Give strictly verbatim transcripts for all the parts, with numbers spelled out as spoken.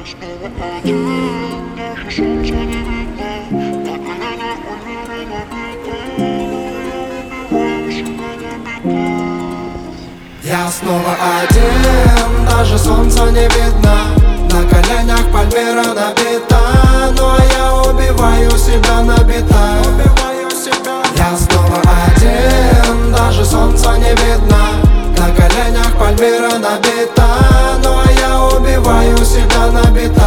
Я снова один, даже солнца не видно. На коленях Пальмира набита, ну а я убиваю себя на бита. Я снова один, даже солнца не видно. На коленях Пальмира набита, ну а я убиваю себя на бита.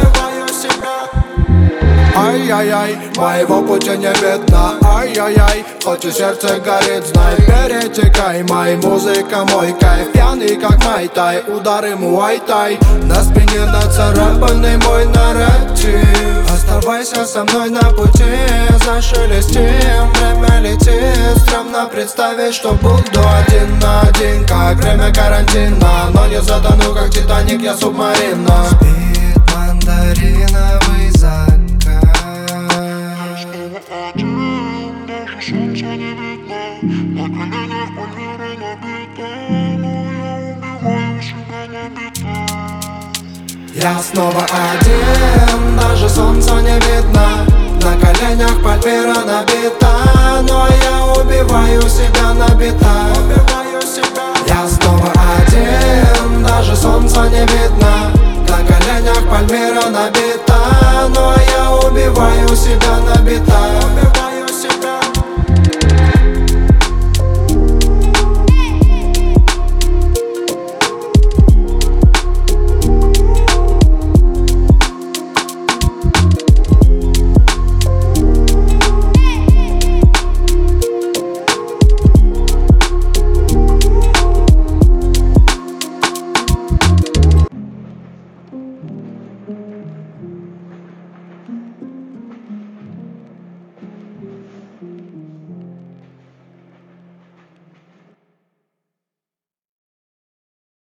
Ай-яй-яй, моего пути не видно. Ай-яй-яй, хоть и сердце горит, знай, перетекай. Май, музыка мой кайф, пьяный как майтай. Удары муай-тай, на спине нацарапанный мой нарратив. Оставайся со мной на пути, зашелестим. Время летит, стрёмно представить, что буду один на один, как время карантина. Но не затону, как Титаник, я субмарина. Спит мандариновый закат. Солнца не видно, на коленях Пальмира набита, но я убиваю себя на бита. Я снова один, даже солнца не видно. На коленях Пальмира набита.